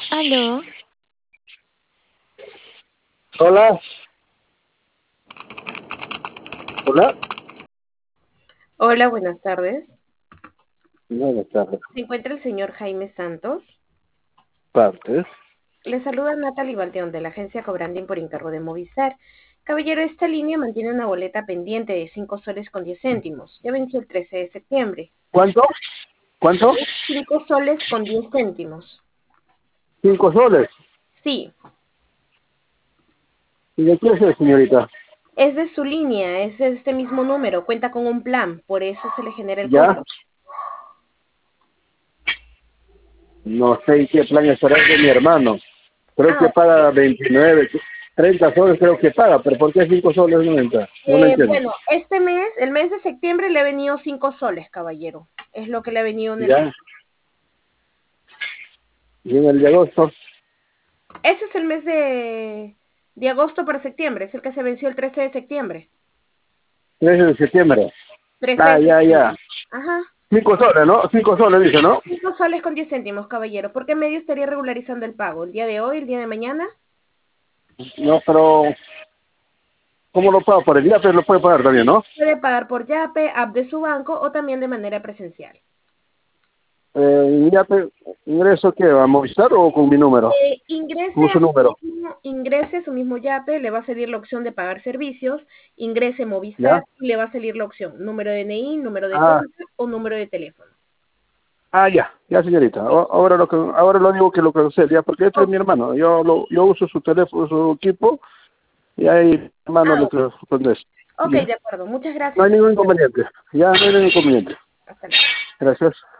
Aló, Hola, hola. Hola, buenas tardes. Buenas tardes. ¿Se encuentra el señor Jaime Santos? Partes. Le saluda Natalie Valdeón de la agencia Cobrandín por encargo de Movistar. Caballero, esta línea mantiene una boleta pendiente de 5 soles con 10 céntimos. Ya venció el 13 de septiembre. ¿Cuánto? ¿Cuánto? 5 soles con 10 céntimos. 5 soles. Sí, ¿Y de qué es, señorita? es de su línea, es de este mismo número, cuenta con un plan, por eso se le genera el ¿Ya? cobro. No sé en qué plan estará de mi hermano. Creo Ah, que paga 29, 30 soles creo que paga, pero ¿por qué 5 soles no entra? No lo entiendo. bueno, este mes, el mes de septiembre le ha venido 5 soles, caballero. Es lo que le ha venido en el... ¿Ya? Y en el de agosto, Ese es el mes de agosto para septiembre, es el que se venció el 13 de septiembre. 13 de septiembre. 13 Ah, de ya, septiembre. ya. Ajá. 5 soles, ¿no? 5 soles dice, ¿no? 5 soles con 10 céntimos, caballero. ¿Por qué medio estaría regularizando el pago? ¿El día de hoy, el día de mañana? No, pero ¿cómo lo paga? Por el día, pero lo puede pagar también, ¿no? Puede pagar por Yape, app de su banco o también de manera presencial. Ya ingreso qué, a Movistar o con mi número, con Ingrese su a número, ingrese a su mismo Yape, le va a salir la opción de pagar servicios, ingrese ¿ya? Movistar y le va a salir la opción número de DNI, número de Ah, cuenta o número de teléfono. ya, ya señorita. Ahora lo digo que lo cancele, ya, porque este es Ok, mi hermano. Yo uso su teléfono, su equipo, y ahí mi hermano ah, le responde eso. ok, Ya. de acuerdo. Muchas No hay gracias. ningún inconveniente. Ya, no hay ningún inconveniente. Hasta luego. Gracias.